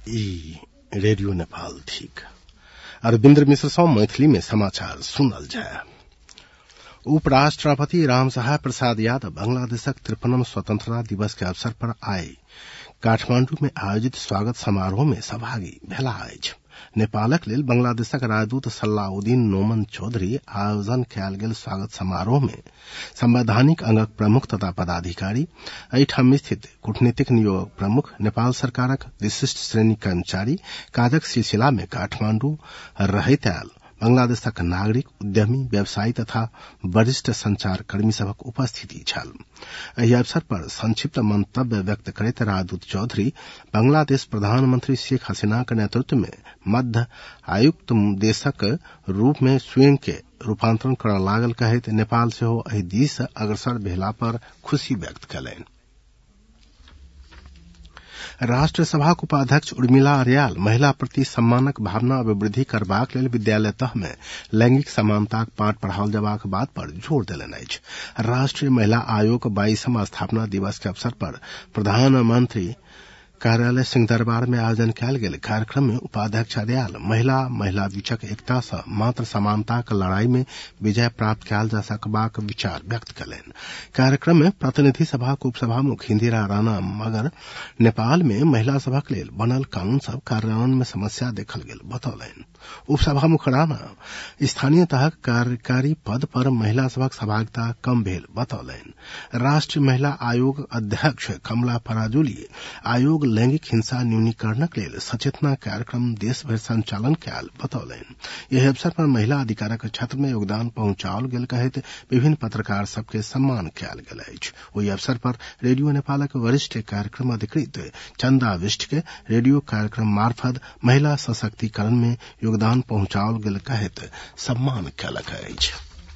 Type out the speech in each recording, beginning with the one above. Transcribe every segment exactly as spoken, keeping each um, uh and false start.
ई रेडियो नेपाल ठीक अरविंद्र मिश्र सौ मैथिली में समाचार सुनल जाय। उपराष्ट्रपति रामसहाय प्रसाद यादव बांग्लादेशक तिरपनम स्वतंत्रता दिवस के अवसर पर आइ काठमांडू में आयोजित स्वागत समारोह में सहभागी भेला अछि। नेपालक लेल बांग्लादेशक राजदूत सलाउद्दीन नोमन चौधरी आयोजन कयल गेल स्वागत समारोह में संवैधानिक अंगक प्रमुख तथा पदाधिकारी, एहिठाम स्थित कूटनीतिक नियोग प्रमुख, नेपाल सरकारक विशिष्ट श्रेणी कर्मचारी, काजक सिलसिला में काठमांडू रहैत आयल बांग्लादेशक नागरिक, उद्यमी, व्यवसायी तथा वरिष्ठ संचार कर्मी सभक उपस्थिति छल। एहि अवसर पर संक्षिप्त मंतव्य व्यक्त करैत राजदूत चौधरी बांग्लादेश प्रधानमंत्री शेख हसीना के नेतृत्व में मध्य आयुक्त देशक रूप में स्वयं के रूपांतरण करय लागल कहैत नेपाल सेहो एहि दिस अग्रसर भेला पर खुशी व्यक्त कयलनि। राष्ट्रसभाक उपाध्यक्ष उर्मिला अर्याल महिला प्रति सम्मानक भावना अभिवृद्धि करबाक लेल विद्यालय तह में लैंगिक समानताक पाठ पढ़ाओल जबाक बात पर जोर देलनि अछि। राष्ट्रीय महिला आयोग बाईसवां स्थापना दिवस के अवसर पर प्रधानमंत्री कार्यालय सिंह दरबार में आयोजन कयल गेल कार्यक्रम में उपाध्यक्ष अर्याल महिला महिला बीचक एकता सँ मात्र समानताक लड़ाई में विजय प्राप्त कयल जा सकबाक विचार व्यक्त कयलनि। कार्यक्रम में प्रतिनिधि सभाक उपसभामुख इंदिरा राणा मगर नेपाल में महिला सभक लेल बनल कानून सब कार्यान्वयन में समस्या देखल गेल बतौलनि। उपसभामुख राणा स्थानीय तहक कार्यकारी पद पर महिला सभक सहभागिता कम भेल बतौलनि। राष्ट्रीय महिला आयोग अध्यक्ष कमला पराजुली आयोग लैंगिक हिंसा न्यूनीकरणक लेल सचेतना कार्यक्रम देश भर संचालन कयल बतौलनि। एहि अवसर पर महिला अधिकारक क्षेत्र में योगदान पहुंचाओल गेल कहैत विभिन्न पत्रकार सबके सम्मान कयल गेल अछि। ओहि अवसर पर रेडियो नेपालक वरिष्ठ कार्यक्रम अधिकृत चंदा विष्ट के रेडियो कार्यक्रम मार्फत महिला सशक्तिकरण में योगदान पहुंचाओल गेल कहैत सम्मान कयलक अछि।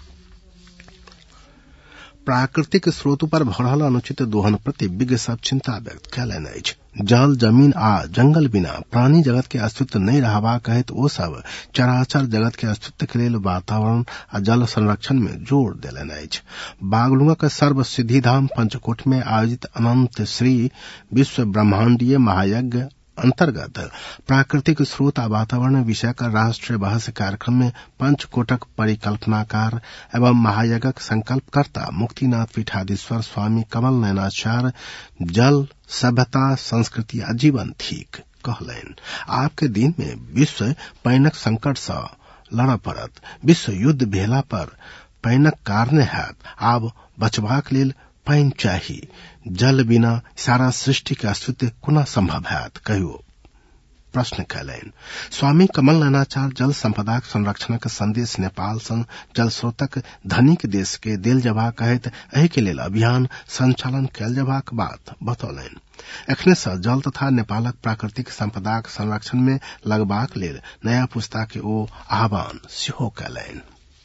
प्राकृतिक स्रोत पर भऽ रहल अनुचित दोहन प्रति विज्ञ सब चिंता व्यक्त कयलनि अछि। जल, जमीन आ जंगल बिना प्राणी जगत के अस्तित्व नहीं रहबा कहैत ओ सब चराचर जगत के अस्तित्व के लेल वातावरण आ जल संरक्षण में जोर देलनि अछि। बागलुंगक सर्व सिद्धिधाम पंचकोट में आयोजित अनंत श्री विश्व ब्रह्मांडीय महायज्ञ अंतर्गत प्राकृतिक स्रोत आ वातावरण विषय का राष्ट्रीय बहस कार्यक्रम में पंचकोटक परिकल्पनाकार एवं महायज्ञक संकल्पकर्ता मुक्तिनाथ पीठाधीश्वर स्वामी कमल नयनाचार्य जल सभ्यता संस्कृति आ जीवन थीक कहलनि। आब के दिन में विश्व पानिक संकट सँ लड़य पड़त। विश्व युद्ध भेला पर पानिक कारणे हैत। आब बचबाक लेल पानि चाही। जल बिना सारा सृष्टि के अस्तित्व कोना संभव हैत कहियो प्रश्न कयलनि। स्वामी कमल नयनाचार्य जल संपदाक संरक्षणक संदेश नेपाल सन जल स्रोतक धनिक देश के देल जबाक कहैत एहि के लेल अभियान संचालन कयल जबाक बात बतौलनि। एखने सँ जल तथा नेपालक प्राकृतिक संपदाक संरक्षण में लगबाक लेल नया पुस्ता के ओ आह्वान सेहो कयलनि।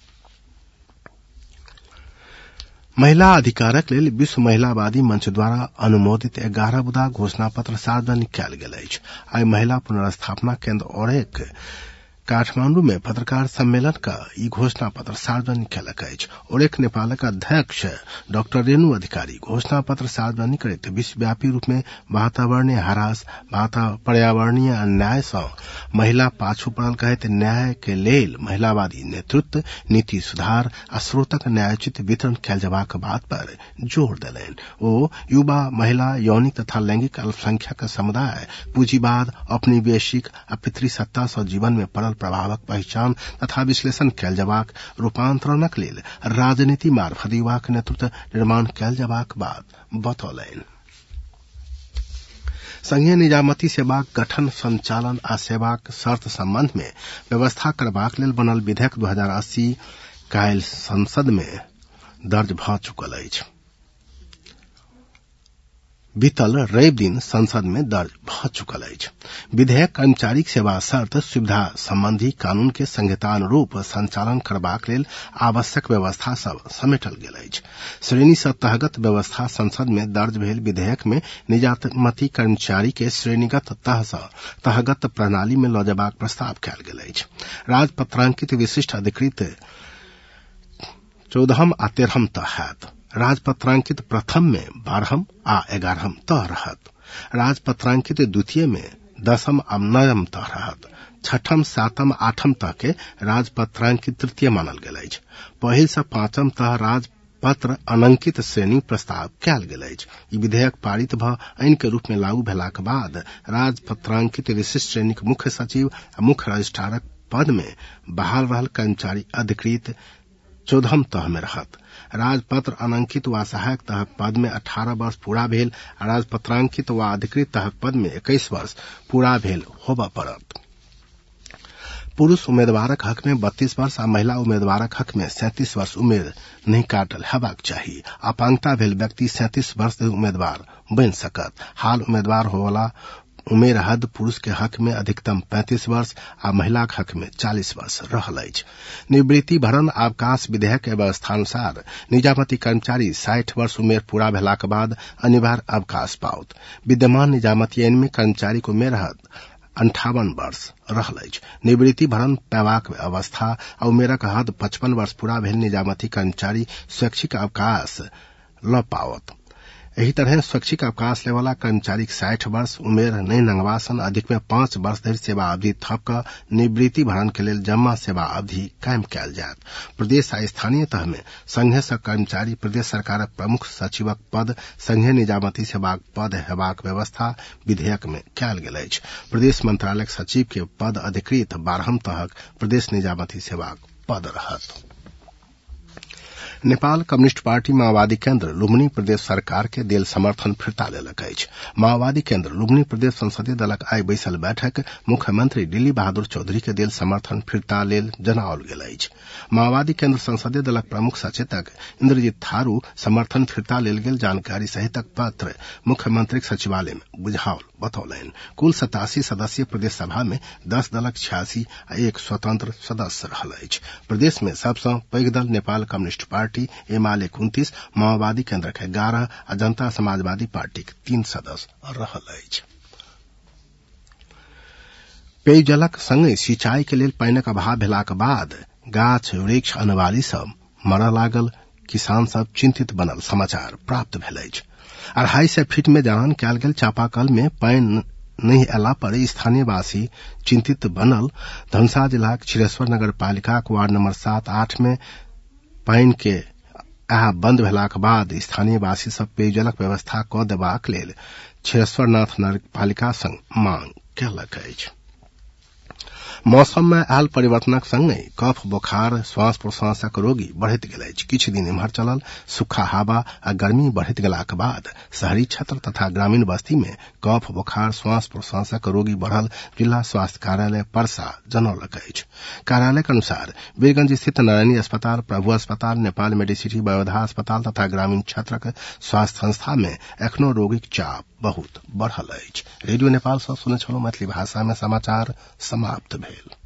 महिला अधिकारक लेल विश्व महिलावादी मंच द्वारा अनुमोदित ग्यारह बुदा घोषणा पत्र सार्वजनिक कयल गेल अछि। आइ महिला पुनर्स्थापना केंद्र ओरेक काठमांडू में पत्रकार सम्मेलन का ई घोषणा पत्र सार्वजनिक कयलक अछि। ओरेक नेपालक अध्यक्ष डॉक्टर रेणु अधिकारी घोषणा पत्र सार्वजनिक करैत विश्वव्यापी रूप में वातावरणीय ह्रास, पर्यावरणीय अन्याय सँ महिला पाछू पड़ल कहैत न्याय के लेल महिलावादी नेतृत्व, नीति सुधार आ स्रोतक न्यायोचित वितरण कयल जबाक बात पर जोर देलनि। ओ युवा, महिला, यौनिक तथा लैंगिक अल्पसंख्यक समुदाय पूंजीवाद, औपनिवेशिक आ पितृसत्ता सँ जीवन में पड़ल प्रभावक पहचान तथा विश्लेषण कयल जबाक, रूपांतरणक लेल राजनीति मार्फत युवाक नेतृत्व निर्माण कयल जबाक बात बतौलनि। संघीय निजामती सेवाक गठन, संचालन आ सेवाक शर्त संबंध में व्यवस्था करबाक लेल बनल विधेयक दू हजार अस्सी काल्हि संसद में दर्ज भऽ चुकल अछि। बीतल रवि दिन संसद में दर्ज भऽ चुकल अछि। विधेयक कर्मचारी सेवा शर्त सुविधा संबंधी कानून के संहितानुरूप संचालन करबाक लेल आवश्यक व्यवस्था सब समेटल गेल अछि। श्रेणी सँ तहगत व्यवस्था संसद में दर्ज भेल विधेयक में निजामती कर्मचारी के श्रेणीगत तह सँ तहगत प्रणाली में लऽ जबाक प्रस्ताव कयल गेल अछि। राजपत्रांकित विशिष्ट अधिकृत चौदहम आ तेरहम तह हैत। राजपत्रांकित प्रथम में बारहम आ ग्यारहम तह रहत। राजपत्रांकित द्वितीय में दसम आ नवम तह रहत। छठम सातम आठम तह के राजपत्रांकित तृतीय मानल गेल अछि। पहिल से पांचम तह राजपत्र अनंकित श्रेणी प्रस्ताव कयल गेल अछि। ई विधेयक पारित भ आइन के रूप में लागू भेलाक बाद राजपत्रांकित विशिष्ट श्रेणी के मुख्य सचिव आ मुख्य रजिस्ट्रारक पद में बहाल रहल कर्मचारी अधिकृत चौदहम तह में रहत। राजपत्र अनंकित वा सहायक तहक पद में अठारह वर्ष पूरा भेल आ राजपत्रांकित वा अधिकृत तहक पद में इक्कीस वर्ष पूरा भेल होबय पड़त। पुरुष उम्मीदवारक हक में बत्तीस वर्ष आ महिला उम्मीदवारक हक में सैंतीस वर्ष उम्र नहीं काटल हेबाक चाही। अपांगता भेल व्यक्ति सैंतीस वर्ष उम्मीदवार बनि सकत। हाल उम्मीदवार होवला उमेर हद पुरुष के हक में अधिकतम पैंतीस वर्ष आ महिलाक हक में चालीस वर्ष रहल अछि। निवृत्ति भरण अवकाश विधेयक के व्यवस्थानुसार निजामती कर्मचारी साठ वर्ष उमेर पूरा भेलाक बाद अनिवार्य अवकाश पाओत। विद्यमान निजामती आइन में कर्मचारी को उमेर हद अंठावन वर्ष रहल अछि। निवृत्ति भरण पैबाक अवस्था आ उमेरक हद पचपन वर्ष पूरा भेल निजामती कर्मचारी स्वैच्छिक अवकाश ल पाओत। एही तरह स्वैच्छिक अवकाश लेवाला कर्मचारी साठ वर्ष उमेर नहीं नंगवासन अधिक में पांच वर्ष धरि सेवा अवधि थप क निवृत्ति भरण के लेल जम्मा सेवा अवधि कायम कयल जायत। प्रदेश आ स्थानीय तह में संघीय सँ कर्मचारी प्रदेश सरकारक प्रमुख सचिवक पद संघीय निजामती सेवाक पद हेबाक व्यवस्था विधेयक में कयल गेल अछि। प्रदेश मंत्रालयक सचिव के पद अधिकृत बारहम तहक प्रदेश निजामती सेवाक पद रहत। नेपाल कम्युनिस्ट पार्टी माओवादी केन्द्र लुम्बिनी प्रदेश सरकार के देल समर्थन फिरता लेलक अछि। माओवादी केन्द्र लुम्बिनी प्रदेश संसदीय दलक आइ बैसल बैठक मुख्यमंत्री दिल्ली बहादुर चौधरी के देल समर्थन फिरता लेल जनाओल गेल अछि। माओवादी केन्द्र संसदीय दलक प्रमुख सचेतक इंद्रजीत थारू समर्थन फिरता लेल गेल जानकारी सहितक पत्र मुख्यमंत्री सचिवालय में बुझाओल बतौलनि। कुल सतासी सदस्यीय प्रदेश सभा में दस दलक छियासी आ एक स्वतंत्र सदस्य रहल अछि। प्रदेश में सबसँ पैघ दल नेपाल कम्युनिस्ट पार्टी एमाले उनतीस, माओवादी केन्द्र के ग्यारह आ जनता समाजवादी पार्टी के तीन सदस्य रहल अछि। पेयजलक संगे सिंचाई के लेल पानिक अभाव भेलाक बाद गाछ वृक्ष अनवाली सब मरऽ लागल, किसान सब चिंतित बनल समाचार प्राप्त भेल अछि। अढ़ाई सौ फीट में जहां कयल गेल चापाकल में पानि नहीं अयला पर स्थानीय वासी चिंतित बनल। धनुषा जिलाक छिरेश्वर नगर पालिका वार्ड नंबर सात आठ में पानि के आहा बंद भेलाक बाद स्थानीय वासी सब पेयजलक व्यवस्था क देबाक लेल छिरेश्वरनाथ नगर पालिका संग मांग कयलक अछि। मौसम में आयल परिवर्तनक संगे कफ बुखार श्वास प्रश्वासक रोगी बढ़ैत गेल अछि। किछु दिन एम्हर चलल सूखा हवा आ गर्मी बढ़ैत गेलाक बाद शहरी क्षेत्र तथा ग्रामीण बस्ती में कफ बुखार श्वास प्रश्वासक रोगी बढ़ल जिला स्वास्थ्य कार्यालय परसा जनौलक अछि। कार्यालय के अनुसार वीरगंज स्थित नारायणी अस्पताल, प्रभु अस्पताल, नेपाल मेडिसिटी, बयोधा अस्पताल तथा ग्रामीण क्षेत्रक स्वास्थ्य संस्था में एखनो रोगीक चाप बहुत बढ़ल अछि। रेडियो नेपाल सँ सुनै छलहुँ मैथिली भाषा में समाचार समाप्त भेल।